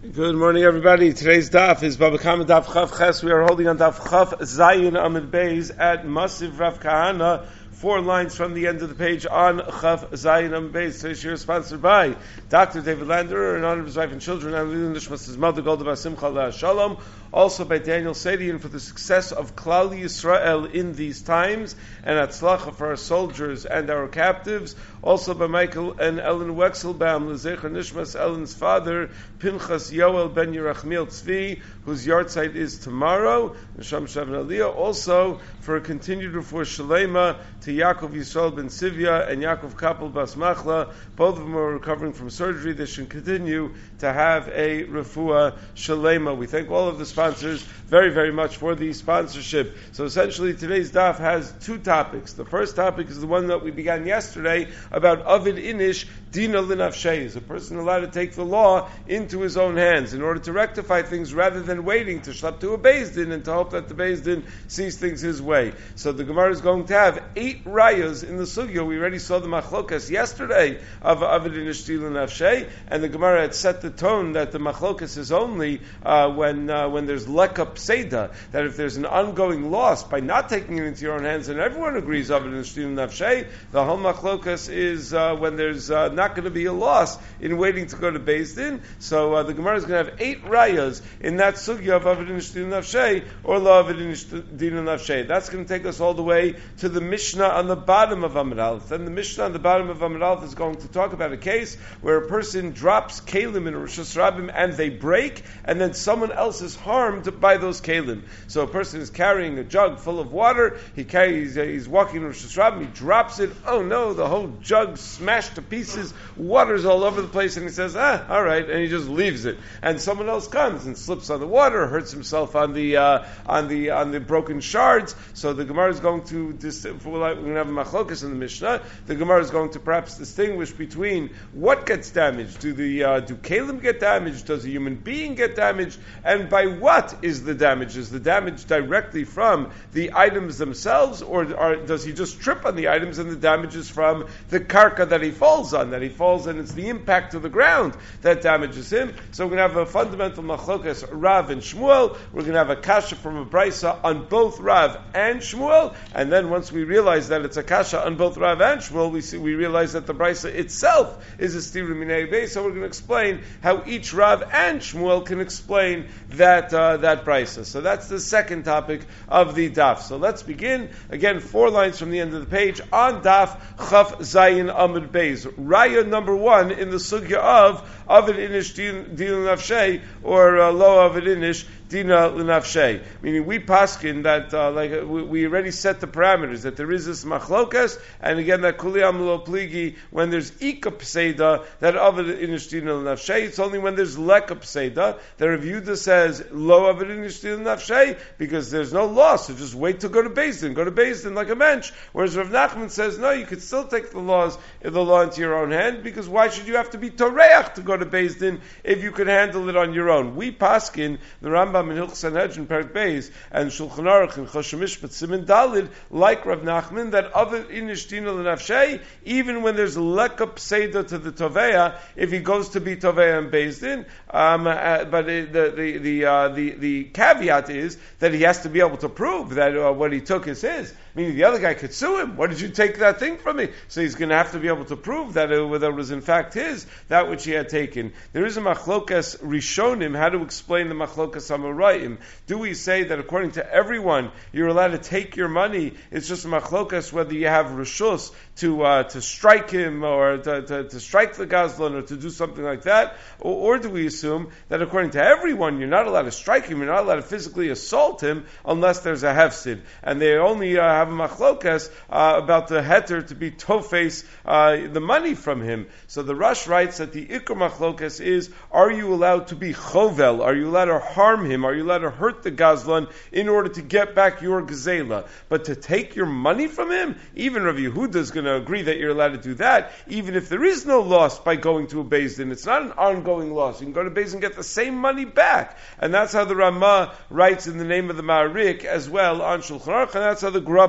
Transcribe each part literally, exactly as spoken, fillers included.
Good morning, everybody. Today's daf is Baba Kama Daf Chav Ches. We are holding on Daf Chav Zayin Amid Beis at Masiv Rav Kahana. Four lines from the end of the page on Chav Zayin Amid Beis. Today's year is sponsored by Doctor David Lander in honor of his wife and children, and Lilin Nishmas, his mother Golda Basimcha Shalom. Also by Daniel Sadian for the success of Klal Yisrael in these times, and Atzlacha for our soldiers and our captives. Also by Michael and Ellen Wexelbaum, Lezecher Nishmas, Ellen's father, Pinchas Yoel ben Yerachmiel Tzvi, whose yahrzeit is tomorrow. Nesham Shavin Aliyah. Also for a continued refuah shalema to Yaakov Yisrael ben Sivya and Yaakov Kapel Bas Machla. Both of them are recovering from surgery. They should continue to have a refuah shalema. We thank all of the sponsors very, very much for the sponsorship. So essentially today's daf has two topics. The first topic is the one that we began yesterday about Avid Inish Dina Linafshei. Is a person allowed to take the law into his own hands in order to rectify things rather than waiting to shlap to a Beis Din and to hope that the Beis Din sees things his way. So the Gemara is going to have eight rayas in the sugya. We already saw the machlokas yesterday of Avid Inish Dina Linafshei, and the Gemara had set the tone that the machlokas is only uh, when uh, when there's lekap seda, that if there's an ongoing loss by not taking it into your own hands, and everyone agrees Avid Inish Dina Linafshei, the whole machlokas is uh, when there's uh, not going to be a loss in waiting to go to Beis Din. So uh, the Gemara is going to have eight rayas in that sugya of Avid Inish Dina Nafshei or Lo Avid Inish Dina Nafshei. That's going to take us all the way to the Mishnah on the bottom of Amud Aleph. Then the Mishnah on the bottom of Amud Aleph is going to talk about a case where a person drops kalim in Rosh Hashanah and they break, and then someone else is harmed by those kalim. So a person is carrying a jug full of water, he carries, uh, he's walking in Rosh Hashanah, he drops it, oh no, the whole jug smashed to pieces, water's all over the place, and he says, ah, all right, and he just leaves it. And someone else comes and slips on the water, hurts himself on the uh, on the on the broken shards. So the Gemara is going to dis- we're going to have a machlokas in the Mishnah. The Gemara is going to perhaps distinguish between what gets damaged. Do the uh, do kalim get damaged? Does a human being get damaged? And by what is the damage? Is the damage directly from the items themselves, or, or does he just trip on the items and the damage is from the karka that he falls on, that he falls and it's the impact of the ground that damages him? So we're going to have a fundamental machlokas, Rav and Shmuel. We're going to have a kasha from a brisa on both Rav and Shmuel, and then once we realize that it's a kasha on both Rav and Shmuel, we see we realize that the brisa itself is a stira minei beis. So we're going to explain how each Rav and Shmuel can explain that uh, that brisa. So that's the second topic of the daf. So let's begin again. Four lines from the end of the page on daf Chaf Zayin Amud Beis. Raya number one in the sugya of Avid Inish Dina Nafshei or uh, Lo Avid Inish Dina L'Nafshei. Meaning we paskin that uh, like uh, we, we already set the parameters that there is this machlokas, and again that kuliyam lo pligi when there's ika pseida that Avid Inish Dina L'Nafshei. It's only when there's leka pseida that Rav Yehuda says Lo Avid Inish Dina L'Nafshei because there's no loss. So just wait to go to Beis Din. Go to Beis Din like a mensch. Whereas Rav Nachman says no, you could still take the laws the law into your own hand, because why should you have to be toreach to go to Beis Din if you could handle it on your own? We paskin the Rambam in Hilchos Sanhedrin Perek Beis and Shulchan Aruch and Choshen Mishpat Siman Dalid, like Rav Nachman, that Avid Inish Dina L'Nafshei, even when there's leka pseida to the toveya, if he goes to be toveya and Beis Din, um, uh, but it, the the the, uh, the the caveat is that he has to be able to prove that uh, what he took is his. Meaning the other guy could sue him. What did you take that thing from me? So he's going to have to be able to prove that it, whether it was in fact his, that which he had taken. There is a machlokas rishonim, how to explain the machlokas amoraim. Do we say that according to everyone, you're allowed to take your money? It's just a machlokas whether you have rishus to uh, to strike him or to, to, to strike the gazlan or to do something like that? Or, or do we assume that according to everyone, you're not allowed to strike him, you're not allowed to physically assault him unless there's a hefsid? And they only uh, have a machlokas uh, about the heter to be tofes uh, the money from him. So the Rush writes that the ikar machlokas is, are you allowed to be chovel? Are you allowed to harm him? Are you allowed to hurt the gazlan in order to get back your gazela? But to take your money from him, even Rav Yehuda is going to agree that you're allowed to do that, even if there is no loss by going to a Beis Din. It's not an ongoing loss. You can go to Beis Din and get the same money back. And that's how the Ramah writes in the name of the Ma'arik as well on Shulchan Aruch, and that's how the Grup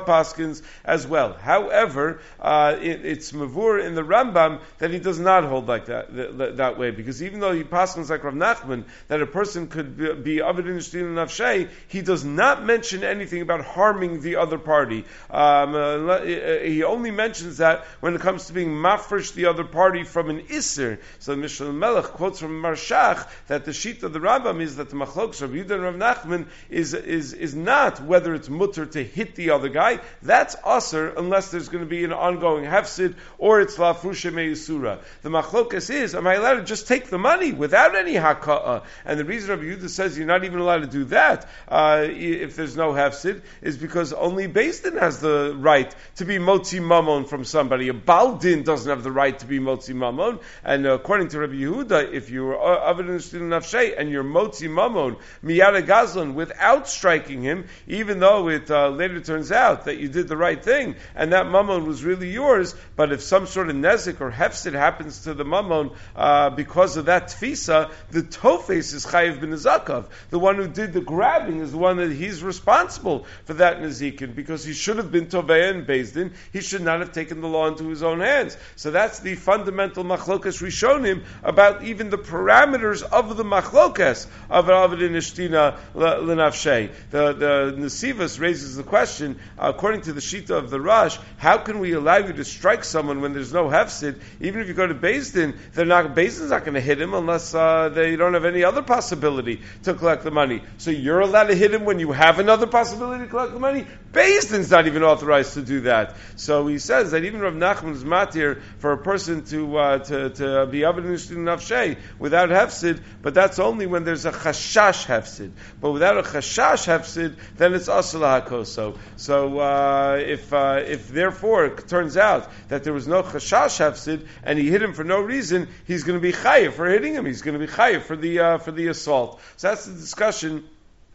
Ritva Paskins as well. However, uh, it, it's Mavur in the Rambam that he does not hold like that, that, that way, because even though he Paskins like Rav Nachman, that a person could be Avidin Shtin Nafshay, he does not mention anything about harming the other party. Um, uh, he only mentions that when it comes to being mafresh the other party from an Isser. So Mishnah Melech quotes from Marshach that the sheet of the Rambam is that the Machlokes Rav Yehuda and Rav Nachman is, is, is not whether it's mutter to hit the other guy. That's usher unless there's going to be an ongoing hefsid or it's lafrusha me'isura. The Machlokes is, am I allowed to just take the money without any haka'ah? And the reason Rav Yehuda says you're not even allowed to do that uh, if there's no hefsid is because only Beis Din has the right to be motzi mamon from somebody. A Baal Din doesn't have the right to be motzi mamon. And uh, according to Rabbi Yehuda, if you're Avidin Shtin Nafshay and you're motzi mamon miyada gazlan without striking him, even though it uh, later turns out that you did the right thing and that mamon was really yours, but if some sort of nezik or hefsid happens to the mamon uh, because of that tfisa, the tofes is chayiv ben nezakav. The one who did the grabbing is the one that he's responsible for that nezikin, because he should have been tovei and Beis Din. He should not have taken the law into his own hands. So that's the fundamental machlokas rishonim about even the parameters of the machlokas of Avidin Shtina L'Nafshay. The the Nesivos raises the question, uh, according to the Shita of the Rosh, how can we allow you to strike someone when there's no hefsid? Even if you go to Beis Din, they're not, Beis Din's not going to hit him unless uh, they don't have any other possibility to collect the money. So you're allowed to hit him when you have another possibility to collect the money? Beis Din's not even authorized to do that. So he says that even Rav Nachman is matir for a person to uh, to, to be Avidin Shtin Nafshay without hefsid, but that's only when there's a chashash hefsid. But without a chashash hefsid, then it's asur lahakoso. So uh, if uh, if therefore it turns out that there was no chashash hefsid and he hit him for no reason, he's going to be chayiv for hitting him. He's going to be chayiv for the uh, for the assault. So that's the discussion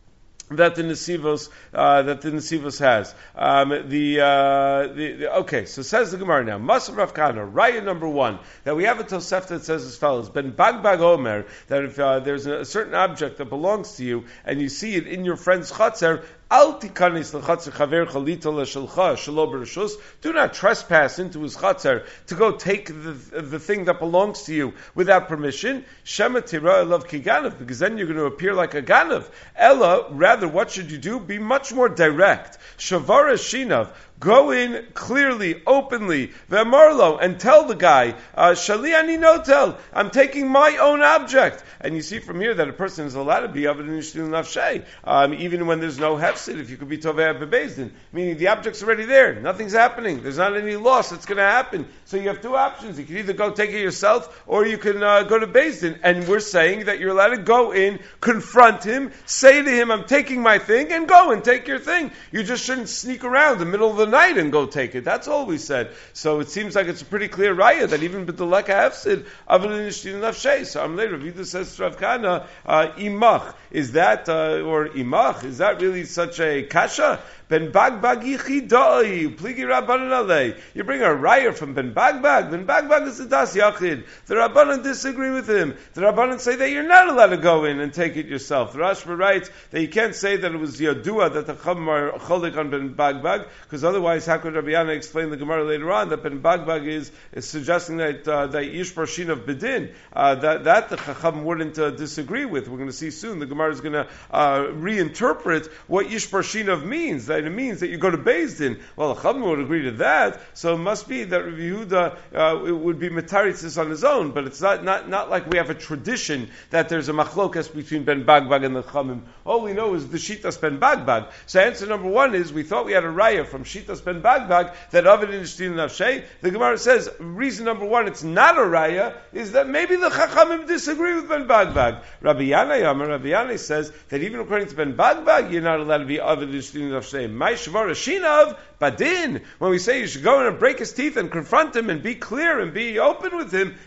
that the Nesivos uh, that the Nesivos has. Um, the, uh, the, the okay, so says the Gemara now. Masav Rav Kahana, raya number one, that we have a Tosefta that says as follows: Ben Bagbag Omer, that if uh, there's a, a certain object that belongs to you and you see it in your friend's chatzer, Al tikanis l'chatzer chaver chalita l'shelcha shelo b'reshus. Do not trespass into his chatzer to go take the, the thing that belongs to you without permission. Shema tira elav kiganav, because then you're going to appear like a ganav. Ella, rather, what should you do? Be much more direct. Shavara shinav. Go in clearly, openly, ve'marlo, and tell the guy, Shali ani notel, I'm taking my own object. And you see from here that a person is allowed to be Avidin Shtin Nafshay, um, even when there's no hefsid, if you could be Tovei Beis Din, meaning the object's already there, nothing's happening, there's not any loss that's going to happen. So you have two options. You can either go take it yourself, or you can uh, go to Beis Din. And we're saying that you're allowed to go in, confront him, say to him, I'm taking my thing, and go and take your thing. You just shouldn't sneak around the middle of the night and go take it. That's all we said. So it seems like it's a pretty clear raya that even b'deleka hefsid Avidin Shtin Nafshay. So I'm later. Rav Yehuda says to Rav Kahana, uh, imach, is that uh, or imach, is that really such a kasha? Ben Bagbag yichidai pligi rabbanan alei. You bring a raya from Ben Bagbag. Ben Bagbag is a das yachid. The rabbanan disagree with him. The rabbanan say that you're not allowed to go in and take it yourself. The Rashba writes that you can't say that it was yadua that the chum are cholik on Ben Bagbag, because otherwise how could Rabbi Yana explain the Gemara later on that Ben Bagbag is, is suggesting that uh, that Yish Barshin of Bedin, uh, that that the Chacham wouldn't uh, disagree with. We're going to see soon. The Gemara is going to uh, reinterpret what Yish Barshin of means. That it means that you go to Beis Din. Well, the Chacham would agree to that. So it must be that Rabbi Yehuda uh, it would be Metaritzis on his own. But it's not, not not like we have a tradition that there's a machlokas between Ben Bagbag and the Chachamim. All we know is the Shitas Ben Bagbag. So answer number one is we thought we had a raya from Shitas Ben Bagbag that Avidin Shtin Nafshay. The Gemara says reason number one it's not a raya is that maybe the Chachamim disagree with Ben Bagbag. Rabbi Yana Yamar, Rabbi Yana says that even according to Ben Bagbag you're not allowed to be Avidin Shtin Nafshay. My Shvar Shinav Badin. When we say you should go in and break his teeth and confront him and be clear and be open with him,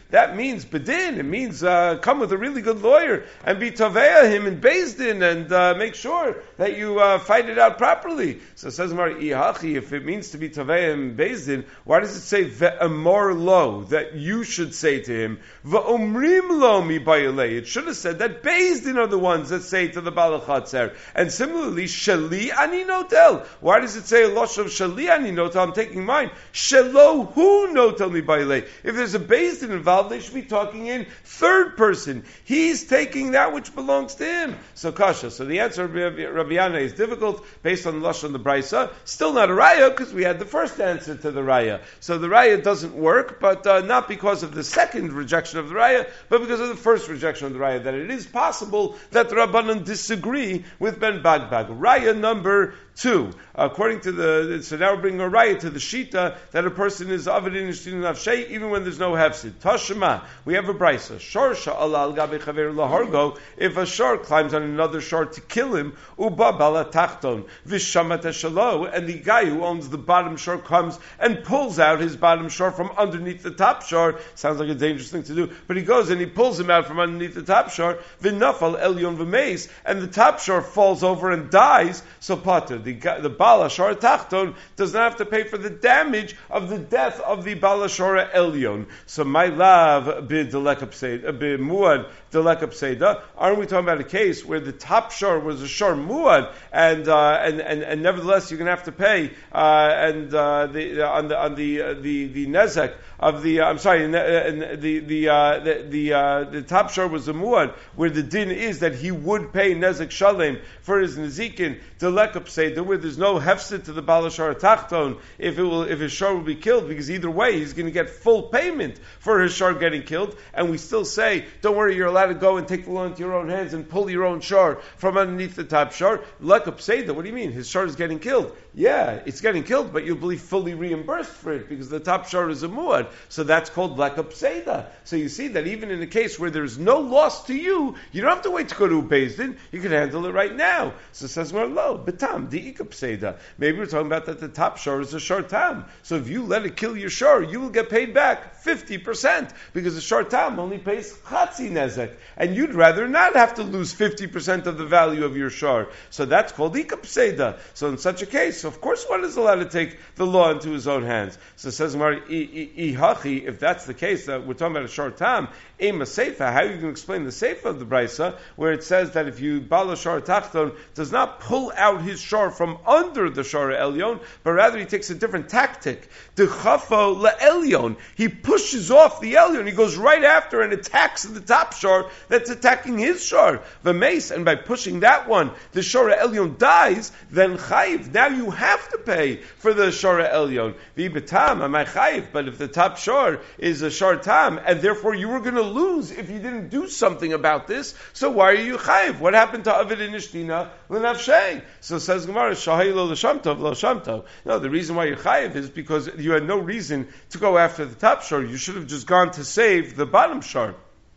that means bedin. It means uh, come with a really good lawyer and be taveya him in Beis Din and uh, make sure that you uh, fight it out properly. So it says Mar Ihachi, if it means to be taveya him in Beis Din, why does it say ve'amor lo, that you should say to him ve'omrim lo mi bayalei? It should have said that Beis Din are the ones that say to the balachatzer. And similarly, shali ani notel. Why does it say a losh of shali ani notel? I'm taking mine. Shelo hu notel mi bayalei. If there's a Beis Din involved, they should be talking in third person. He's taking that which belongs to him. So kasha. So the answer of Rabbi Yana is difficult based on the lush on the brisa. Still not a raya because we had the first answer to the raya. So the raya doesn't work, but uh, not because of the second rejection of the raya, but because of the first rejection of the raya. That it is possible that the Rabbanan disagree with Ben Bagbag. Raya number two. According to the, so now we're bringing a raya to the shita that a person is avidin ishtin nafshei even when there's no hefsid. Tashma, we have a brisa. Shor sha'ala al gabe chaver lahargo. If a shor climbs on another shor to kill him, uba bala tachton vishamat shalo, and the guy who owns the bottom shor comes and pulls out his bottom shor from underneath the top shor. Sounds like a dangerous thing to do, but he goes and he pulls him out from underneath the top shor. Vinafal elyon v'meis, and the top shor falls over and dies. So pater, the the bala shor tachton does not have to pay for the damage of the death of the bala shor elyon. So my love b'delekapseda b'muad delekapseda. Aren't we talking about a case where the top shor was a shor muad, and uh, and, and and nevertheless you're going to have to pay uh, and uh, the on the on the uh, the the nezek of the uh, I'm sorry, and the the uh, the the, uh, the top shor was a muad, where the din is that he would pay nezek shalem for his nezikin delekapseda, where there's no hefset to the bala shor tachton if it will if his shor will be killed, because either way he's going to get full payment for his shor getting killed, and we still say, don't worry, you're allowed to go and take the law into your own hands and pull your own shor from underneath the top shor. Lekapseda, what do you mean? His shor is getting killed. Yeah, it's getting killed, but you'll be fully reimbursed for it because the top shor is a muad. So that's called lekapseda. So you see that even in a case where there's no loss to you, you don't have to wait to go to Beis Din. You can handle it right now. So it says more low, betam the ikapseda. Maybe we're talking about that the top shor is a shor tam. So if you let it kill your shor, you will get paid back fifty percent because the shor tam only pays chatzi nezek, and you'd rather not have to lose fifty percent of the value of your shor. So that's called ikapseda. So in such a case, of course, one is allowed to take the law into his own hands. So it says Mar ihachi, if that's the case, that we're talking about a shor tam, ema seifa. How are you going to explain the seifa of the brisa where it says that if you bala shor tachton does not pull out his shor from under the shor elyon, but rather he takes a different tactic. The chafo la elyon, he pushes off the elyon, he goes right after and attacks the top shor that's attacking his shor, the mace, and by pushing that one, the shor elyon dies. Then chayiv. Now you have to pay for the shor elyon. V'betam am I chayiv? But if the top shor is a shor tam, and therefore you were going to lose if you didn't do something about this, so why are you chayiv? What happened to avid and ishtina l'nafshei? So says Gemara, shahei lo l'shamtov lo shamtov. No, the reason why you're chayiv is because you had no reason to go after the top shor. You should have just gone to save the bottom shor.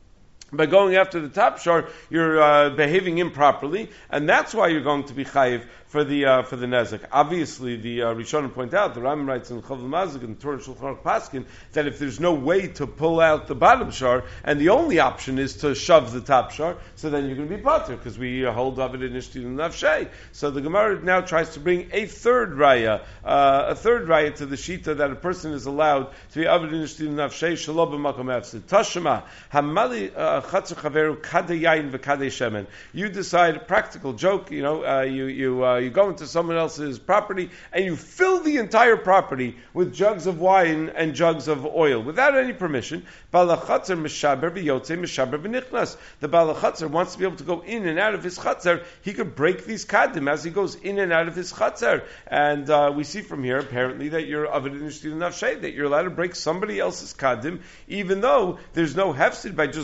By going after the top shor, you're uh, behaving improperly, and that's why you're going to be chayiv for the uh, for the nezek. Obviously, the uh, Rishonim point out, the Rambam writes in Chav Mazik and Torah Shulchan Aruch Paskin, that if there's no way to pull out the bottom shor, and the only option is to shove the top shor, so then you're going to be patur, because we uh, hold David and Ishtin and Nafshei. So the Gemara now tries to bring a third raya, uh, a third raya to the shita that a person is allowed to be David and Ishtin and Nafshei, Shalom b'makom efsid. Tashema, Hamali chatzer chaveru kadei yayin v'kadei shemen. You decide, a practical joke, you know, uh, you, you, uh, you go into someone else's property and you fill the entire property with jugs of wine and jugs of oil without any permission. Balachatzer mishaber v'yotze mishaber v'nichnas. The balachatzer wants to be able to go in and out of his chatzer. He could break these kadim as he goes in and out of his chatzer. And uh, we see from here apparently that you're avid nishtin nafshay, that you're allowed to break somebody else's kadim, even though there's no hefsid by just going to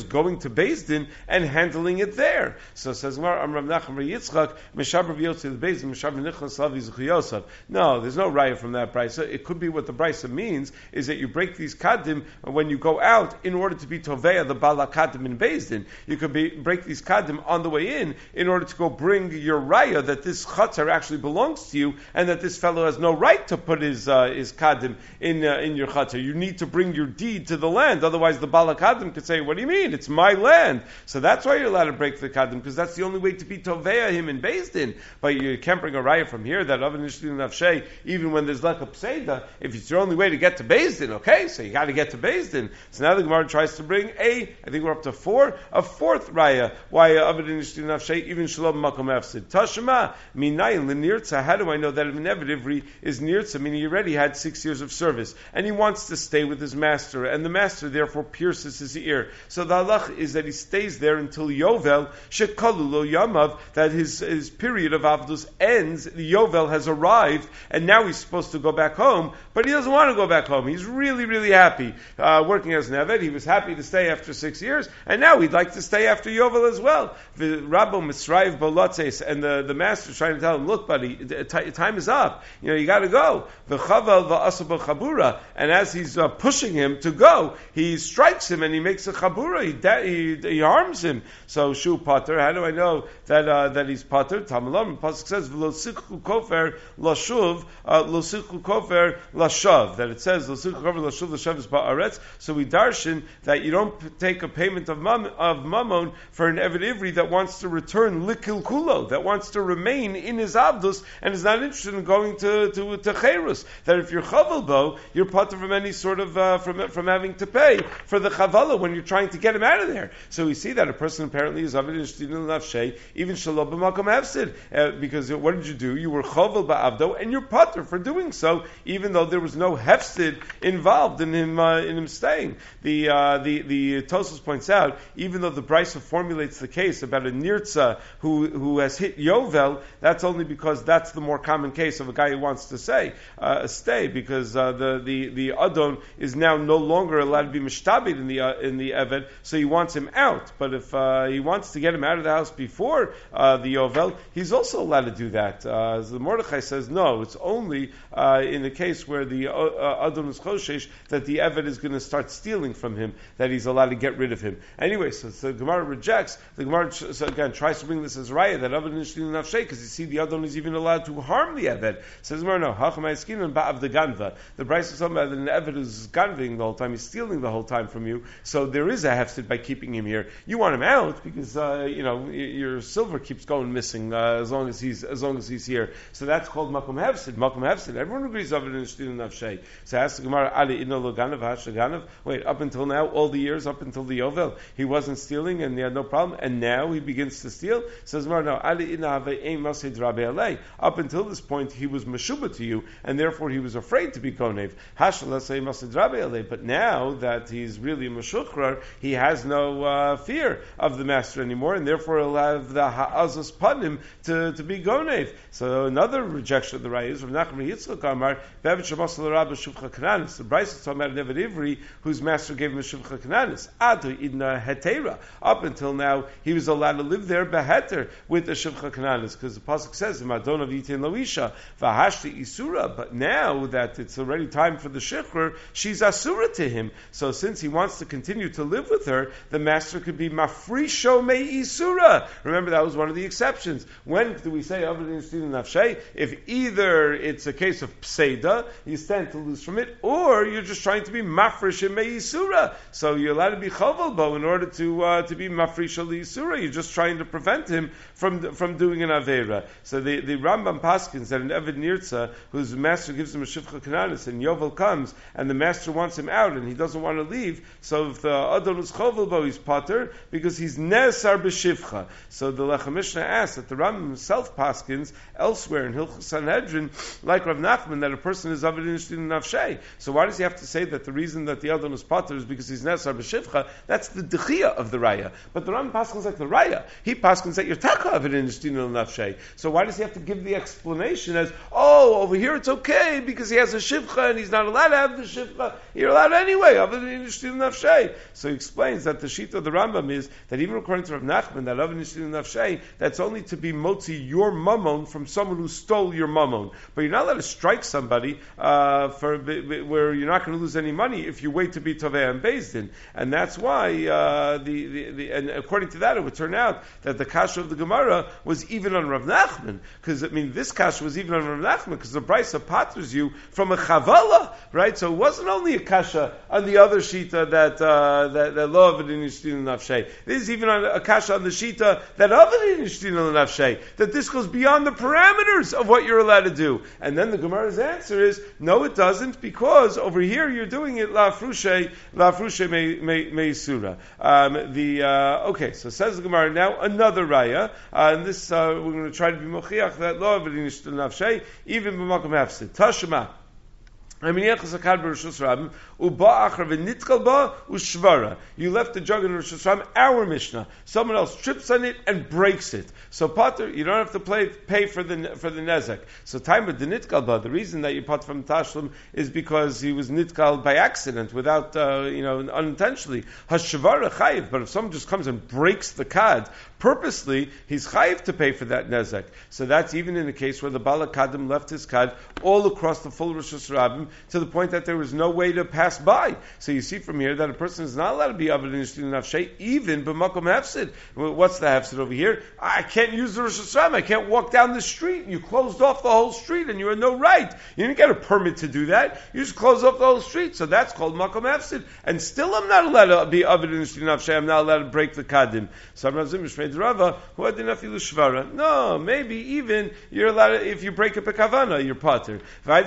to Beis Din and handling it there. So says Gemara, Amar Rav Nachman bar Yitzchak, Meshaber v'yotzi the Beis Din, Meshaber nichnas lavi zuchu Yosef. No, there's no raya from that brisa. It could be what the brisa means is that you break these kadim when you go out in order to be toveya the bala kadim in Beis Din. You could be break these kadim on the way in in order to go bring your raya that this chatzar actually belongs to you and that this fellow has no right to put his uh, his kadim in uh, in your chatzar. You need to bring your deed to the land, otherwise the bala kadim could say, "What do you mean? It's my land." So that's why you're allowed to break the kadim, because that's the only way to be toveya him in Beis Din. But you can't bring a raya from here that Avin Nishdin Nafshay, even when there's like a pseida, if it's your only way to get to Beis Din, okay, so you got to get to Beis Din. So now the Gemara tries to bring a, I think we're up to four, a fourth raya. Why Avin Nishdin Nafshay even shalom makom efsid tashma minayin lenirtza? How do I know that an Eved Ivri is nirtza? Meaning he already had six years of service and he wants to stay with his master, and the master therefore pierces his ear. So the halach is that he stays there until Yovel shekalu lo yamav, that his his period of avdus ends. The Yovel has arrived, and now he's supposed to go back home, but he doesn't want to go back home. He's really, really happy uh, working as an Eved. He was happy to stay after six years, and now he'd like to stay after Yovel as well. The Rabbo Misrayev Bolotzes, and the, the master's trying to tell him, look, buddy, t- time is up. You know, you got to go. V'chaval v'asaba chabura, and as he's uh, pushing him to go, he strikes him and he makes a chabura. He, da- he, he harms him. So shu pater. How do I know that uh, that he's pater? Tamalam pasuk says v'lo sikhu kofer lashuv lo sikhu kofer lashav. That it says lo sikhu kofer lashuv lashav is ba'aretz. So we darshan that you don't p- take a payment of mam- of mammon for an Eved Ivri that wants to return likil kulo, that wants to remain in his avdus and is not interested in going to to, to cherus. That if you're chaval bo, you're pater from any sort of uh, from from having to pay for the chavala when you're trying to get him out of there. So we see that a person apparently is avid nishdin nafshay even shalom b'makom hefsid, uh, because what did you do? You were chaval ba'avdo and you're pater for doing so, even though there was no hefsid involved in him uh, in him staying. The uh, the the Tosfos points out, even though the Brisa formulates the case about a nirtza who who has hit Yovel, that's only because that's the more common case of a guy who wants to say uh, stay, because uh, the the the adon is now no longer allowed to be mishtabed in the uh, in the Eved, so he wants him out. But if uh, he wants to get him out of the house before uh, the Yovel, he's also allowed to do that. Uh, the Mordechai says no, it's only uh, in the case where the uh, uh, adon is choshesh that the Eved is going to start stealing from him, that he's allowed to get rid of him. Anyway, so, so the Gemara rejects. The Gemara so again tries to bring this as raya that Eved is stealing nafshay, because you see the adon is even allowed to harm the Eved. Says Gemara, no, hachamay skinan ba'av the ganva. The Brisa is talking about that an Eved is ganving the whole time, he's stealing the whole time from you. So there is a hefsid by keeping him here. You want him out because uh, you know your silver keeps going missing uh, as long as he's as long as he's here. So that's called makom hefsid. Makom hefsid. Everyone agrees of it in Shtinu Nafshay. So ask the Gemara, Ali ino loganav hashaganav. Wait, up until now, all the years up until the Yovel, he wasn't stealing and he had no problem, and now he begins to steal. Says Gemara, no, Ali ina have ein masid rabbe alei. Up until this point, he was meshuba to you, and therefore he was afraid to be konev. Hashal say masid rabbe alei. But now that he's really a meshuchrar, he has no uh, fear of the master anymore, and therefore he'll have the ha'azos panim to, to be gonev. So another rejection of the raya is from Nachman Yitzchak Amar be'eved shemasal rabba shuvcha kananis. The Brisa is talking about an Eved Ivri whose master gave him a shuvcha kananis. Adu idna hetera. Up until now, he was allowed to live there beheter with the shuvcha kananis, because the pasuk says madon of yitin loisha v'hashti isura. But now that it's already time for the shikhr, she's asura to him. So since he wants to continue to live with her, the master could be mafrisho me isura. Remember, that was one of the exceptions. When do we say aved nishdin nafshay? If either it's a case of pseida, you stand to lose from it, or you're just trying to be mafrish me isura. So you're allowed to be chaval bo in order to uh, to be mafrish isura. You're just trying to prevent him from from doing an avera. So the, the Rambam paskins that an Eved Nirtza, whose master gives him a shivcha kananis, and Yovel comes, and the master wants him out, and he doesn't want to leave. So if the adon is chaval bo, he's pater because he's nesar b'shivcha. So the Lechem Mishnah asks that the Rambam himself paskins elsewhere in Hilchos Sanhedrin, like Rav Nachman, that a person is aved nishdin nafshay. So why does he have to say that the reason that the adon is pater is because he's nesar b'shivcha? That's the dechia of the raya. But the Rambam paskins like the raya. He paskins that you're taka aved nishdin nafshay. So why does he have to give the explanation as, oh, over here it's okay because he has a shivcha and he's not allowed to have the shivcha. You're allowed anyway, aved nishdin nafshay. So he explains that the Shita of the Rambam is that even according to Rav Nachman, that Avin Nishtin Nafshei, that's only to be motzi your mammon from someone who stole your mammon. But you're not allowed to strike somebody uh, for where you're not going to lose any money if you wait to be Tovei and Beis Din. And that's why, uh, the, the, the, and according to that, it would turn out that the kasha of the Gemara was even on Rav Nachman, because I mean, this kasha was even on Rav Nachman, because the Brisa paters you from a chavala, right? So it wasn't only a kasha on the other shita that uh, that that lo avadin yishtin nafshei. This is even on a kasha on the shita that avadin yishtin nafshei. That this goes beyond the parameters of what you're allowed to do. And then the Gemara's answer is no, it doesn't, because over here you're doing it la frushe la frushe me me meisura. Um, the uh, okay, so says the Gemara now another raya, uh, and this uh, we're going to try to be mochiach that lo avadin yishtin nafshei even b'makom hafsid tashma. You left the jug in Rosh Hashanah, our Mishnah. Someone else trips on it and breaks it. So Potter, you don't have to play, pay for the for the nezek. So time with the nitkalba, the reason that you pot from Tashlum is because he was nitkal by accident, without uh, you know unintentionally. Hashvara chayiv, but if someone just comes and breaks the kad purposely, he's chayiv to pay for that nezek. So that's even in the case where the Bala Kadim left his kad all across the full Rosh Hashanah, to the point that there was no way to pass by. So you see from here that a person is not allowed to be Aved Nishtin Nafshei, even b'makom hefsid. What's the hefsid over here? I can't use the Rosh Hashanah. I can't walk down the street. You closed off the whole street, and you had no right. You didn't get a permit to do that. You just closed off the whole street. So that's called makom hefsid. And still, I'm not allowed to be Aved Nishtin Nafshei. I'm not allowed to break the kadim. So Ramazim Mishmei Rava, who had enough shvara. No, maybe even you're allowed to, if you break a pekavana, you're potter.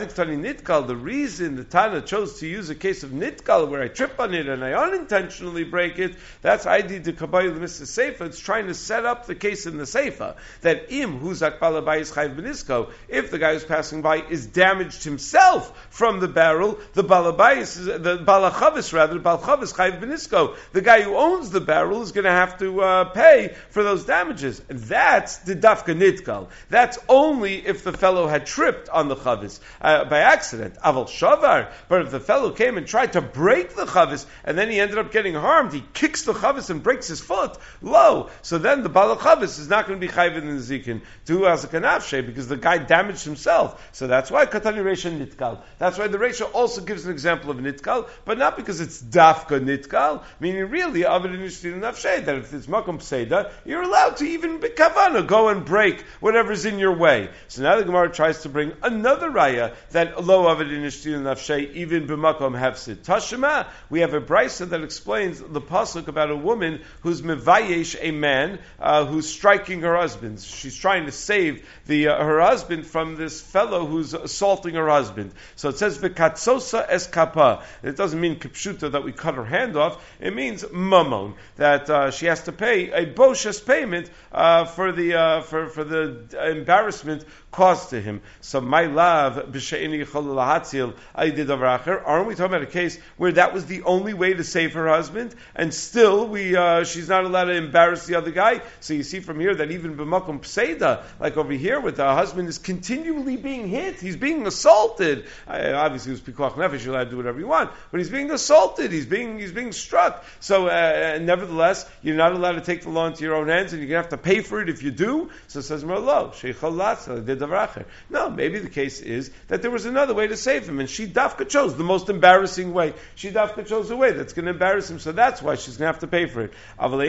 The reason the Tana chose to use a case of nitkal where I trip on it and I unintentionally break it, that's I did the Kabbalah Mister Seifa. It's trying to set up the case in the Seifa that im huzak balabayis chayv benisko, if the guy who's passing by is damaged himself from the barrel, the balabayis, the balachavis rather, the balachavis chayv benisko, the guy who owns the barrel is going to have to uh, pay for those damages. And that's the dafka nitkal. That's only if the fellow had tripped on the chavis uh, by accident. Aval shavar, but if the fellow came and tried to break the chavis and then he ended up getting harmed, he kicks the chavis and breaks his foot. Low. So then the bala chavis is not going to be chayv in the zikin to azakanavshe because the guy damaged himself. So that's why katani reisha nitkal. That's why the reisha also gives an example of nitkal, but not because it's dafka nitkal, meaning really avid nishtin nafshe, that if it's makom pseida, you're allowed to even be kavana, go and break whatever's in your way. So now the Gemara tries to bring another raya that lo avid nishtin nafshe even b'makom hefsid. Tashema, we have a brisa that explains the pasuk about a woman who's mevayesh a man uh, who's striking her husband. She's trying to save the uh, her husband from this fellow who's assaulting her husband. So it says v'katsosa es kapa. It doesn't mean kipshuta that we cut her hand off. It means mamon, that uh, she has to pay a boshes payment uh, for the uh, for for the embarrassment caused to him. So my love b'she'ini yichol lahatzil aydid avracher. Aren't we talking about a case where that was the only way to save her husband, and still we uh, she's not allowed to embarrass the other guy? So you see from here that even b'makom pseida, like over here, with the husband is continually being hit, he's being assaulted. Uh, obviously, it was pikuach nefesh, you're allowed to do whatever you want, but he's being assaulted, he's being he's being struck. So uh, nevertheless, you're not allowed to take the law into your own hands, and you're going to have to pay for it if you do. So it says Merlo, sheichol latzal did avracher. No, maybe the case is that there was another way to save him, and she dafka chose the most embarrassing way. She dafka chose a way that's going to embarrass him, so that's why she's going to have to pay for it.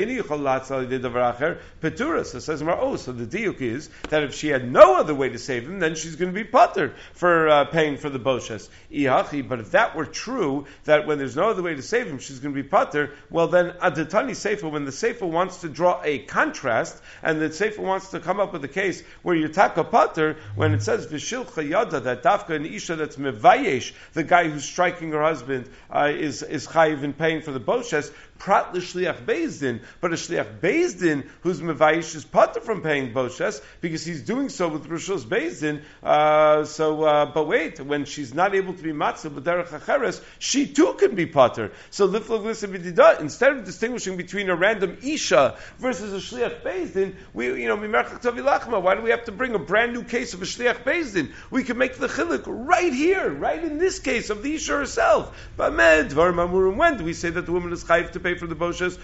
Petura, so says oh, so the diuk is that if she had no other way to save him, then she's going to be putter for uh, paying for the boshes. But if that were true, that when there's no other way to save him, she's going to be putter, well then adatani seifa, when the seifa wants to draw a contrast, and the seifa wants to come up with a case where you taka putter, when it says v'shil chayada, that dafka an isha that's mevayesh, the guy who's striking her husband uh, is is chayiv in paying for the boshes, prat l'shliach bezdin, but a shliach bezdin who's mevayish is pater from paying boshes because he's doing so with Roshos bezdin. Uh, so, uh, but wait, when she's not able to be matzah b'derech acheres, she too can be pater. So liflog l'sevidida, instead of distinguishing between a random isha versus a shliach bezdin, we you know mimerchak tavilachma. Why do we have to bring a brand new case of a shliach bezdin? We can make the chiluk right here, right in this case of the isha herself. But med dvar mamurim, when do we say that the woman is chayiv to pay pay for the boshes.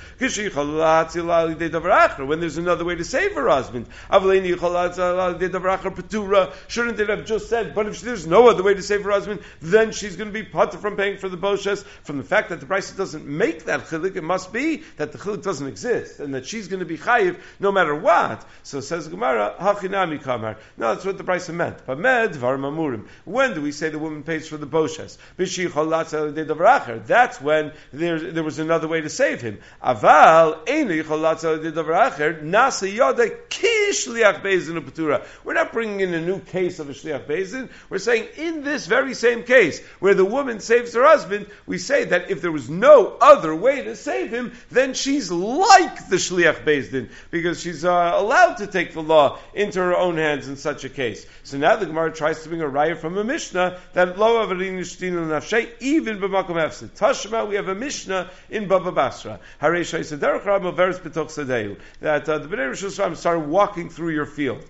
When there's another way to save her husband. Shouldn't it have just said, but if there's no other way to save her husband, then she's going to be put from paying for the boshes? From the fact that the Brisa doesn't make that chilik, it must be that the chilik doesn't exist, and that she's going to be chayiv no matter what. So says Gemara, hachinami kamar. No, that's what the Brisa meant. But med var mamurim. When do we say the woman pays for the boshes? That's when there, there was another way to save him. Aval we're not bringing in a new case of a shliach bezin. We're saying in this very same case where the woman saves her husband, we say that if there was no other way to save him, then she's like the shliach bezin because she's uh, allowed to take the law into her own hands in such a case. So now the Gemara tries to bring a raya from a Mishnah that lo avarin yishtinu nafshay even b'makom hefsed. Tashma, we have a Mishnah in Baba Basra. Harei shayse derech rab overes b'toch sadeu that uh, the Bnei Rosh Hashanah started walking through your field.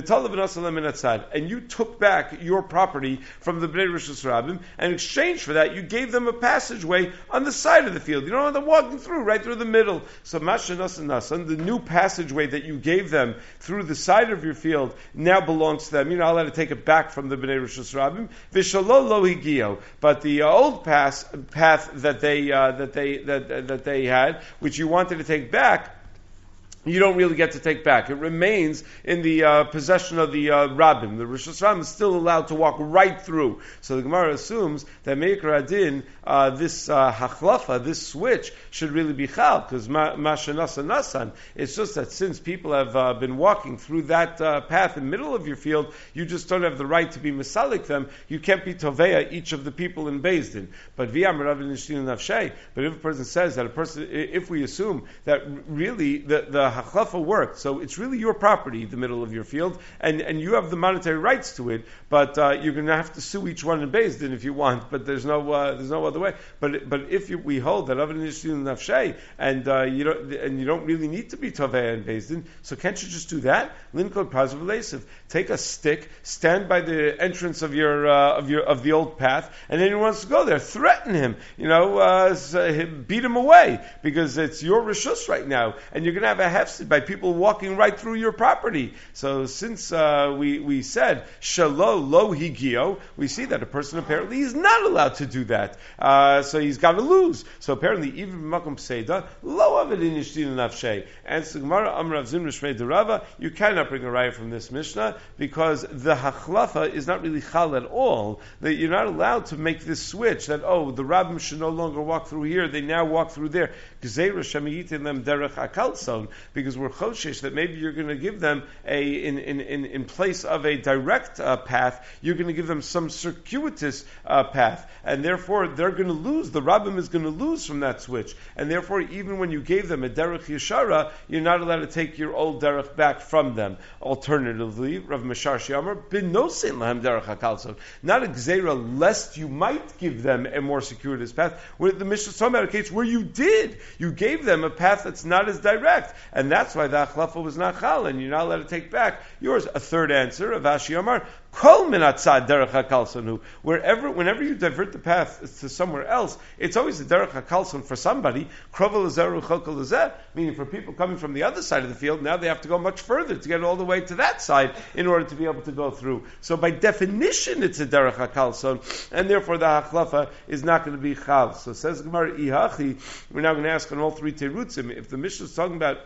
And you took back your property from the Bnei Rosh Hashanah, and in exchange for that, you gave them a passageway on the side of the field. You don't have them walking through, right through the middle. So Masha Nasan Nasan, the new passageway that you gave them through the side of your field now belongs to them. You're not allowed to take it back from the Bnei Rosh Hashanah. V'shalo lo higio, but the uh, old pass, path that they uh, that they that uh, that they had, which you wanted to take back, you don't really get to take back. It remains in the uh, possession of the uh, rabbim. The Rosh Hashanah is still allowed to walk right through. So the Gemara assumes that Meikar Adin, uh, this uh, hachlafa, this switch, should really be chal, because Masha Nasa Nasan. It's just that since people have uh, been walking through that uh, path in the middle of your field, you just don't have the right to be masalik them. You can't be toveya each of the people in Beis Din. But v'yam Rabin Nishtin Nafshay. But if a person says that a person, if we assume that really the, the hachlafa worked, so it's really your property, the middle of your field, and, and you have the monetary rights to it, but uh, you're going to have to sue each one in Beis Din if you want, but there's no uh, there's no other way. But but if you, we hold that Avin Yishin Nafshay, and uh, you don't and you don't really need to be Tovei in Beis Din, so can't you just do that? Linkod Pazav Leisiv. Take a stick, stand by the entrance of your uh, of your of the old path, and anyone wants to go there, threaten him, you know, uh, beat him away, because it's your rishus right now, and you're going to have a hefsid by people walking right through your property. So since uh, we we said shalo lo higio, we see that a person apparently is not allowed to do that. Uh, so he's got to lose. So apparently even makom pseida lo avedin yishtin nafshay. And so Gemara Amrav Zimra Shmei Derava, you cannot bring a raya from this Mishnah because the hachlafa is not really chal at all. That you're not allowed to make this switch that oh the rabbim should no longer walk through here, they now walk through there. Gzeira shamiyitin them derech akalson, because we're choshesh that maybe you're going to give them a in in in, in place of a direct uh, path, you're going to give them some circuitous uh, path, and therefore they're going to lose. The rabbim is going to lose from that switch, and therefore even when you gave them a derech yeshara, you're not allowed to take your old derech back from them. Alternatively, Rav Mashar Shiamar bin nosein lahem derech hakalson, not a gzeira lest you might give them a more circuitous path. Where the Mishnah is talking about a case where you did, you gave them a path that's not as direct, and that's why the achlafa was not chal, and you're not allowed to take back yours. A third answer of Ashi Amar, kol minatzad derech hakalsonu. Wherever, whenever you divert the path to somewhere else, it's always a derech hakalson for somebody. Krovel lezeru cholkol lezeh, meaning for people coming from the other side of the field, now they have to go much further to get all the way to that side in order to be able to go through. So by definition, it's a derech hakalson, and therefore the hachlafa is not going to be chal. So says Gemara Ihachi, we're now going to ask on all three terutzim, if the Mishnah is talking about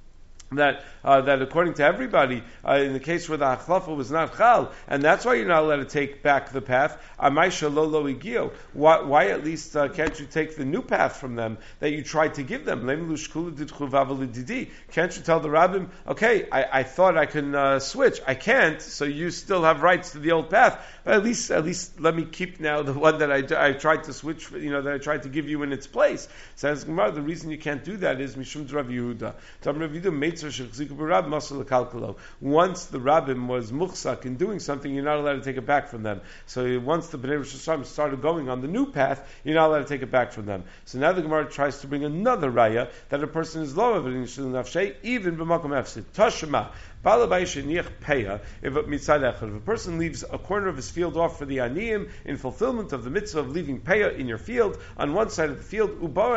that uh, that according to everybody, uh, in the case where the hachlafa was not chal, and that's why you're not allowed to take back the path. Amaisha lo lo igio. Why, why at least uh, can't you take the new path from them that you tried to give them? Can't you tell the rabbim, okay, I, I thought I can uh, switch, I can't, so you still have rights to the old path, but at least at least let me keep now the one that I, I tried to switch, you know, that I tried to give you in its place. Says Gemara, the reason you can't do that is mishum Rav Yehuda. Rav Yehuda made once the rabbim was muchsak in doing something, you're not allowed to take it back from them. So once the Bnei Rosh Hashanah started going on the new path, you're not allowed to take it back from them. So now the Gemara tries to bring another raya that a person is low of it, even b'makom efsid. Tashema If a person leaves a corner of his field off for the aniyim in fulfillment of the mitzvah of leaving peah in your field on one side of the field,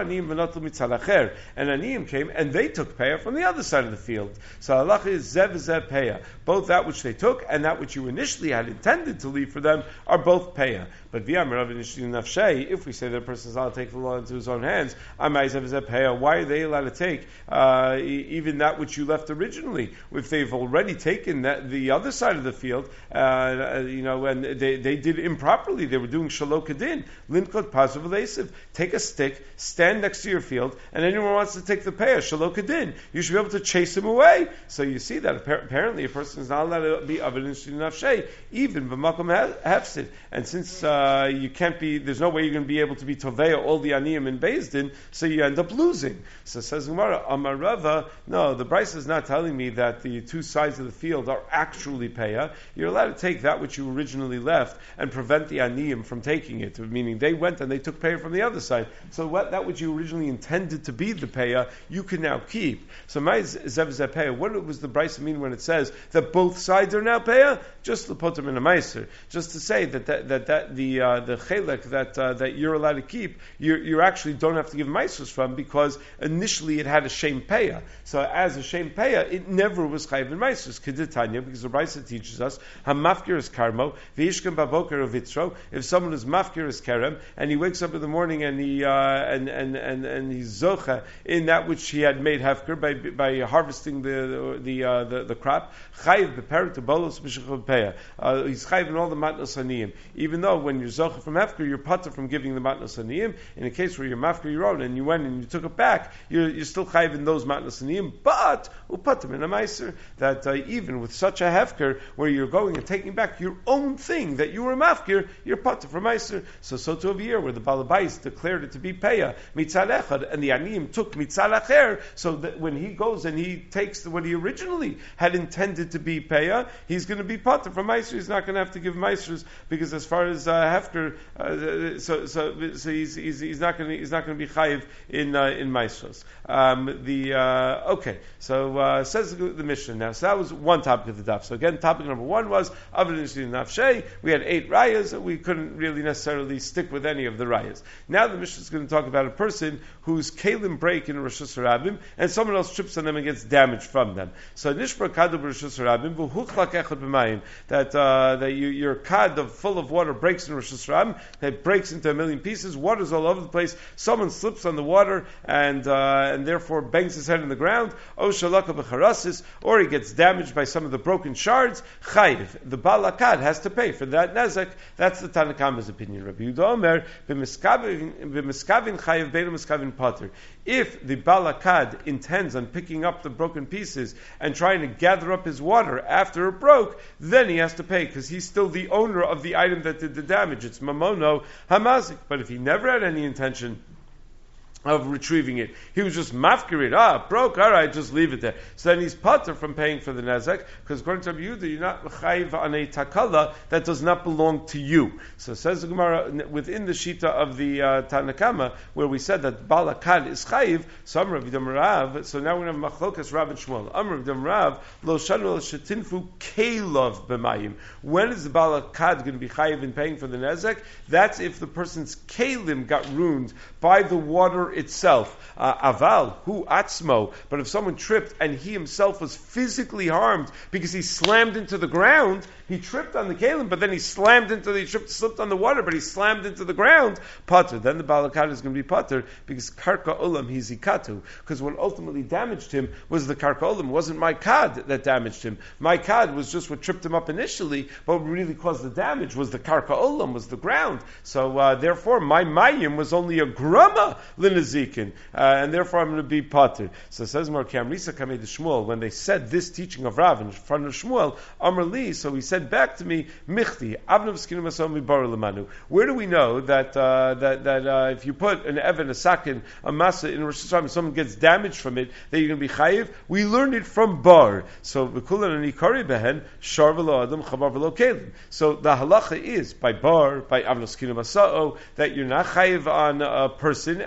and aniyim came and they took peah from the other side of the field. So halacha is zev zev peah. Both that which they took and that which you initially had intended to leave for them are both peah. But if we say that a person is allowed to take the law into his own hands, why are they allowed to take uh, even that which you left originally? If they've already taken that, the other side of the field, uh, you know, and they, they did improperly, they were doing shalok kadin, linkot pasav elasiv. Take a stick, stand next to your field, and anyone wants to take the peah, shalok kadin, you should be able to chase him away. So you see that apparently a person is not allowed to be avid in nafshay, even b'makom hefsid. And since uh, you can't be, there's no way you're going to be able to be toveya all the aniyim in Beis Din, so you end up losing. So says Gemara, Amar Rava, no, the Bryce is not telling me that the two sides of the field are actually peah. You're allowed to take that which you originally left and prevent the aniyim from taking it, meaning they went and they took peah from the other side. So what, that which you originally intended to be the peah, you can now keep. So my zev zev peah, what was the Bryce mean when it says that both sides are now peah? Just the potem in a meiser, just to say that that, that, that the uh, the chelek that uh, that you're allowed to keep, you you actually don't have to give meisers from, because initially it had a shame peah. So as a shame peah, it never was chayv in meisers. Keditanya, because the Brisa teaches us hamafkir is karmo v'yishkem baboker of itzro. If someone is mafkir is kerem and he wakes up in the morning and he uh, and, and and and he's zocha in that which he had made hefker by by harvesting the the uh, the, the crop, chayv beperit to bolos b'shechov peah. Uh, he's chayv in all the matnos haniyim. Even though when you're zocha from hefker, you're pater from giving the matnos haniyim. In a case where you're mafker your own and you went and you took it back, you're, you're still chayv in those matnos haniyim. But upatim in a meiser that uh, even with such a hefker where you're going and taking back your own thing that you were mafker, you're pater from meiser. So so to over here where the balabais declared it to be peah mitzad echad and the aniyim took mitzad acher, so that when he goes and he takes what he originally had intended to be peah, he's going to be pater from meiser. He's not going to have to give meisers, because as far as uh, hefker, uh, so so so he's, he's he's not going to he's not going to be chayiv in uh, in meisers. Um, the uh, okay, so uh, says the, the Mishnah now. So that was one topic of the daf. So again, topic number one was aved in nafshay. We had eight rayas. We couldn't really necessarily stick with any of the rayas. Now the Mishnah is going to talk about a person whose kalim break in Rosh Hashanah and someone else trips on them and gets damaged from them. So nishbar kadu Rosh Hashanah v'huchlak echad b'mayim, that uh, that you, your kad of full of water breaks in Rosh Hashanah, that breaks into a million pieces. Water's all over the place. Someone slips on the water and uh, and therefore bangs his head in the ground. O shalaka b'charasis, or he gets damaged by some of the broken shards. Chayiv, the balakad has to pay for that nezek. That's the Tanna Kama's opinion. Rabbi Yehuda Omer b'miskavin chayiv beinu miskavin pater. If the balakad intends on picking up the broken pieces and trying to gather up his water after it broke, then he has to pay, because he's still the owner of the item that did the damage. It's mamono hamazik. But if he never had any intention of retrieving it, he was just mafkir it, ah, broke, all right, just leave it there. So then he's pater from paying for the nezek, because according to Rabbi Yehuda, you're not chayiv on a takala that does not belong to you. So says the Gemara, within the shita of the uh, Tanna Kama, where we said that balakad is chayiv, so Amr Rav Yidam Rav, so now we're going to have machlokas Rav and Shmuel. Amr Rav Yidam Rav, lo shanu el shetinfu kelov b'mayim. When is the balakad going to be chayiv in paying for the nezek? That's if the person's kelim got ruined by the water itself. Uh, aval, hu atzmo. But if someone tripped and he himself was physically harmed because he slammed into the ground, he tripped on the kalim, but then he slammed into the, he tripped, slipped on the water, but he slammed into the ground, pater. Then the balakad is going to be pater, because karka olam hizikatu. Because what ultimately damaged him was the karka olam. It wasn't my kad that damaged him. My kad was just what tripped him up initially, but what really caused the damage was the karka olam, was the ground. So uh, therefore, my mayim was only a grama linazikin, uh, and therefore I'm going to be pater. So it says more Kamrisa Kamei de Shmuel, when they said this teaching of Rav in front of Shmuel, Amr Li, so he said back to me, Michti, Avnav Skinu Masom Mibar Lamanu. Where do we know that uh, that that uh, if you put an evan, a sakin, a masa in Rosh Hashanah, someone gets damaged from it, that you're going to be chayiv? We learned it from Bar. So V'kulan and Ikari Behen, Shar V'lo Adam, Chabar V'lo Kelim. So the halacha is by Bar, by Avnav Skinu Masao, that you're not chayiv on a person and you're not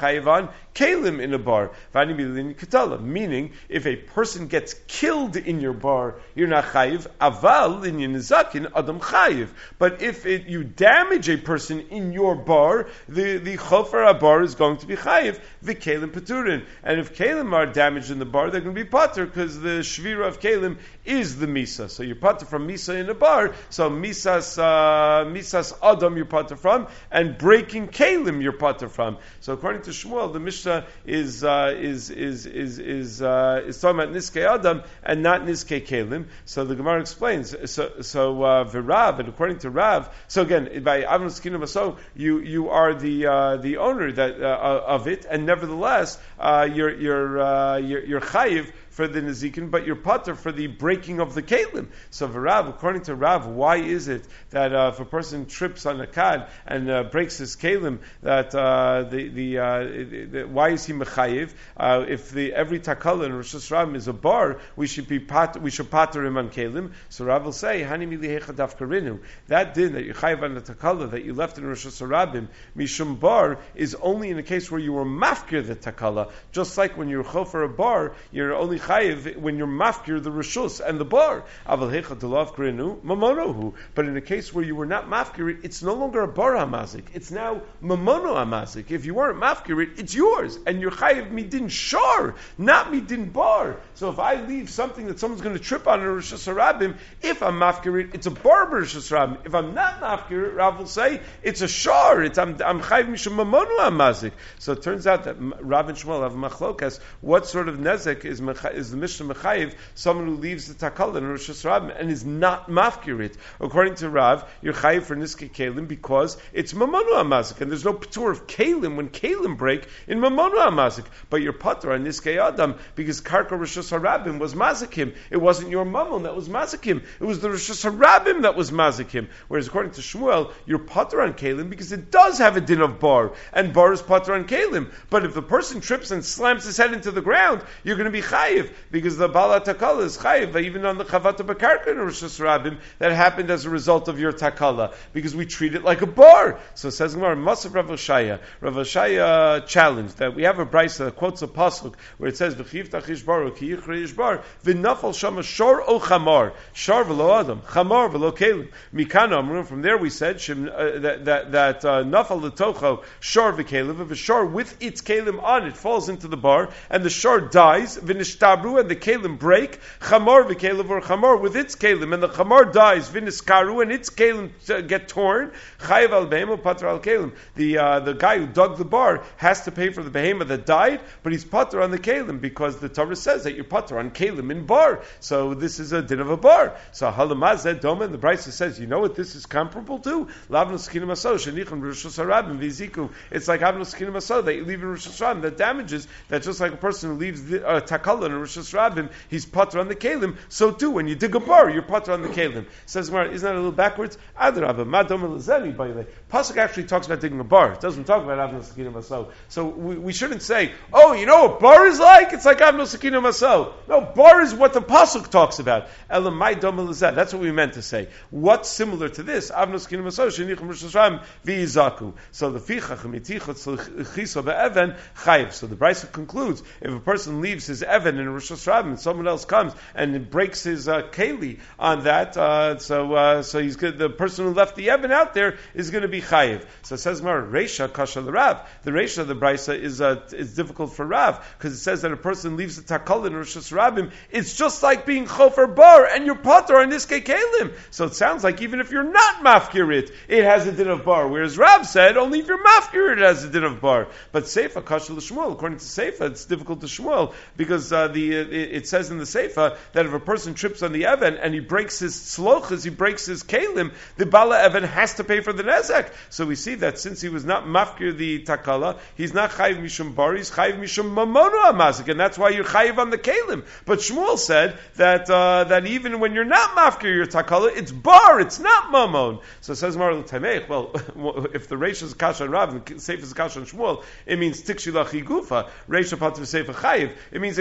chayiv on kalim in a bar. Vani milin katala, meaning if a person gets killed in your bar, you're not chayiv. Aval in nizakin adam chayiv. But if it, you damage a person in your bar, the the chofar bar is going to be chayiv. The kalim peturin, and if kalim are damaged in the bar, they're going to be pater because the shvira of kalim is the misa. So you're pater from misa in a bar. So misas uh, misas adam you're pater from, and breaking kalim you're pater from. So according to Shmuel, the Mishnah is uh, is is is is uh, is talking about niskei adam and not niskei kalim. So the Gemara explains. So so uh, v'Rav, and according to Rav, so again by Avnei Skina Maso, you you are the uh, the owner that uh, of it, and nevertheless uh, you're you're uh, you're, you're chayiv for the nezikin, but you're pater for the breaking of the kalim. So for Rav, according to Rav, why is it that uh, if a person trips on a kad and uh, breaks his kalim, that uh, the the, uh, the why is he mechayiv? Uh, if the every takala in Rosh Hashanah is a bar, we should be pat, we should pater him on kalim. So Rav will say, Hani milihecha dafkarinu. That din that you chayiv on the takala that you left in Rosh Hashanah mishum bar is only in a case where you were mafkir the takala. Just like when you're chofar a bar, you're only chayiv when you're mafkir the rishus and the bar. Aval hecha delav krenu mamonohu. But in a case where you were not mafkir it, it's no longer a bar hamazik. It's now mamono hamazik. If you weren't mafkir it, it's yours, and you're chayiv midin shar, not midin bar. So if I leave something that someone's going to trip on in Rosh Hashanah, if I'm mafkir it, it's a bar Rosh Hashanah. If I'm not mafkir it, Rav will say it's a shar. It's I'm I'm chayiv mishum mamono hamazik. So it turns out that Rav and Shmuel have machlokas. What sort of nezek is is the Mishnah mechayiv someone who leaves the takala in Rosh Hashanah and is not mafkir it? According to Rav, you're chayiv for niskei kalim because it's mamono hamazik, and there's no patur of kalim when kalim break in mamono hamazik. But you're patur on niskei adam because karka Rosh Hashanah was mazikim. It wasn't your mamon that was mazikim. It was the Rosh Hashanah that was mazikim. Whereas according to Shmuel, you're patur on kalim because it does have a din of bar, and bar is patur on kalim. But if the person trips and slams his head into the ground, you're going to be chayiv because the bala takala is chayiv even on the chavata bakarka in Rosh Hashanah that happened as a result of your takala because we treat it like a bar. So it says Gemara, Masav Rav Oshaya. Rav Oshaya challenged that we have a brayso that quotes a pasuk where it says v'chiv tachish bar ki yichre bar v'nafal shama shor o chamar shar v'lo adam chamar v'lo kelim mikana amrum. From there we said shim, uh, that that, that uh, nafal letocho shor v'kelim, if a shor with its kelim on it falls into the bar and the shor dies v'nishtabru and the kelim break chamar v'kelim, or chamar with its kelim and the chamar dies v'niskaru and its kelim get torn chayiv al behema pater al kelim. The uh, the guy who dug the bar has to pay for the behema that died, but he's pater on the kelim because the Torah says that you're pater on kelim in bar. So this is a din of a bar. So halamazed doma, the Brisa says, you know what this is comparable to? Lavno skina maso shenichon Rosh Hashanah v'ziku. It's like havno skina maso that you leave in Rosh Hashanah that damages. That just like a person who leaves the uh, takala in Rosh Hashanah, he's pater on the kelim. So too, when you dig a bar, you're pater on the kelim. Says Gemara, isn't that a little backwards? Adrabah, madom elazeni. By the way, pasuk actually talks about digging a bar. It doesn't talk about havno skina maso. So we, we shouldn't say, oh, you know what bar is like? It's like havno skina maso. No, bar is what the pasuk talks about. Elamai dom elazeh. That's what we meant to say. What's similar to this? Havno skina maso shenichum Rosh Hashanah v'izaku. So the fichach mitichot chiso be'even chayiv. So the Brisa concludes, if a person leaves his even in Rosh Hashanah and someone else comes and breaks his uh, keli on that, uh, so uh, so he's good, the person who left the even out there is going to be chayiv. So it says Gemara, Reisha kasha l'Rav. The Reisha of the Brisa is uh, is difficult for Rav because it says that a person leaves the takal in Rosh Hashanah. It's just like being chofer bar and you're pater on niskei kalim. So it sounds like even if you're not mafkir it, it has a din of bar. Whereas Rav said only if you're mafkir it has a din of bar. But Seifa kasha l'Shmuel. According to Seifa, it's difficult to Shmuel because uh, the uh, it, it says in the Seifa that if a person trips on the even and he breaks his slochas, he breaks his kalim, the bala even has to pay for the nezek. So we see that since he was not mafkir the takala, he's not chayiv mishum bar, he's chayiv mishum mamono amazik, and that's why you're chayiv on the kalim. But Shmuel said that uh, that even when you're not mafkir your takala, it's bar, it's not mamon. So it says Mar l'tameich. Well, if the Reish is kasha and Rav and Seif is kasha and Shmuel, it means tikshilach gufa. Reish pater Seif chayiv. It means that you have an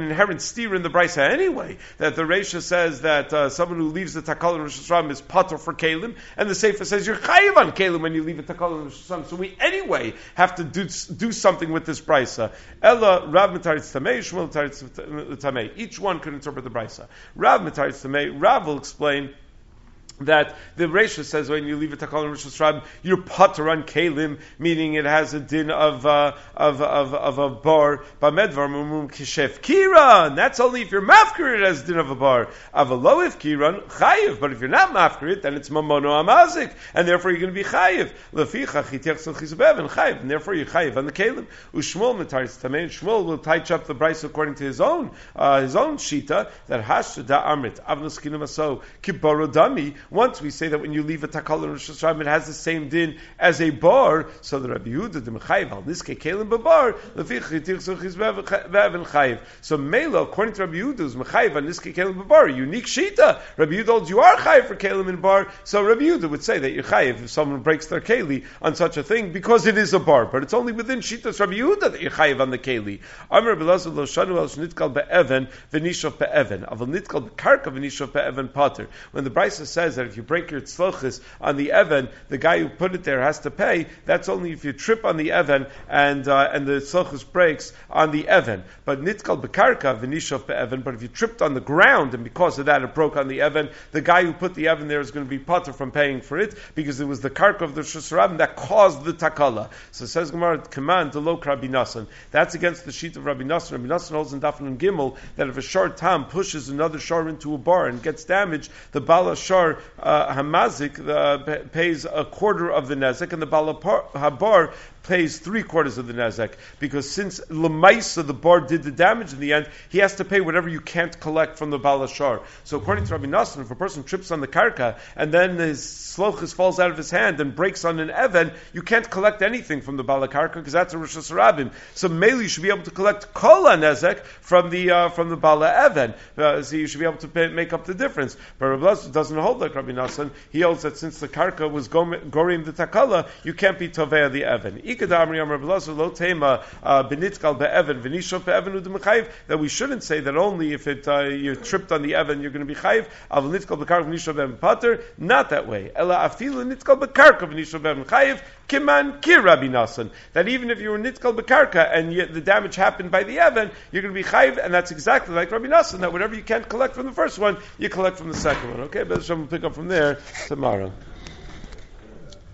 inherent steer in the brisa anyway, that the Reisha says that uh, someone who leaves the takala and Rosh Hashanah is patur for kalim, and the Sefer says you're chayiv on kalim when you leave the takala and Rosh Hashanah. So we anyway have to do do something with this brisa. Ella Rav Mitaritz Tamei, Shmuel Mitaritz Tamei. Each one could interpret the brisa. Rav Mitaritz Tamei. Rav will explain that the Reisha says when you leave a takal and Rosh Hashanah, you're patur on kalim, meaning it has a din of uh, of of of a bar. Bamedvar mumum kishef kiran. That's only if you're mafkir it has din of a bar. Avalo if kiran chayiv, but if you're not mafkir it, then it's mamono amazik, and therefore you're going to be chayiv. Leficha chitiach chizbev and chayiv, and therefore you're chayiv on the kalim. Ushmuel mitaris tamein. Shmuel will touch up the brayso according to his own uh, his own shita that hashda amrit avnos kinam aso kibarodami. Once we say that when you leave a takal and Rosh Hashanah, it has the same din as a bar, so the Rabbi Yehuda the Mechayiv al Niske Kelim Babar Lefich Chitir Suchis Ve'Even Chayiv. So Mela, according to Rabbi Yehuda, is Mechayiv al Niske Kelim Babar. Unique shita. Rabbi Yehuda holds you are chayiv for Kelim and bar. So Rabbi Yehuda would say that you're chayiv if someone breaks their keli on such a thing because it is a bar, but it's only within shitas Rabbi Yehuda that you're chayiv on the keli. Amar Rabbi Elazar lo shanu el shnitkal be'even v'nishof be'even avol nitkal be'karka v'nishof be'even pater. When the Brisa says that if you break your tzlochis on the even, the guy who put it there has to pay. That's only if you trip on the even and uh, and the tzlochis breaks on the even. But nitkal bekarka v'nishof be'even. But if you tripped on the ground and because of that it broke on the even, the guy who put the even there is going to be pater from paying for it because it was the karka of the shusarabim that caused the takala. So it says Gemara, command to lo Rabbi Nassan. That's against the sheet of Rabbi Nassan. Rabbi Nassan holds in Daf Nun Gimel that if a shar tam pushes another shar into a bar and gets damaged, the bala shar uh, hamazik uh, pays a quarter of the nezek, and the bala habar pays three quarters of the nezek, because since lemaisa the bar did the damage in the end, he has to pay whatever you can't collect from the bala shar. So according to Rabbi Nassan, if a person trips on the karka and then his slochus falls out of his hand and breaks on an even, you can't collect anything from the bala karka because that's a Rosh Hashanah. So mainly you should be able to collect kol nezek from the uh, from the bala even. Uh, so you should be able to pay, make up the difference. But Rabbi Elazar doesn't hold like Rabbi Nassan. He holds that since the karka was gorim the takala, you can't be tovei the even. That we shouldn't say that only if it uh, you tripped on the even you're going to be chayiv. Not that way. That even if you were nitkal bekarka and yet the damage happened by the even, you're going to be chayiv, and that's exactly like Rabbi Nassan, that whatever you can't collect from the first one, you collect from the second one. Okay, but we'll pick up from there tomorrow.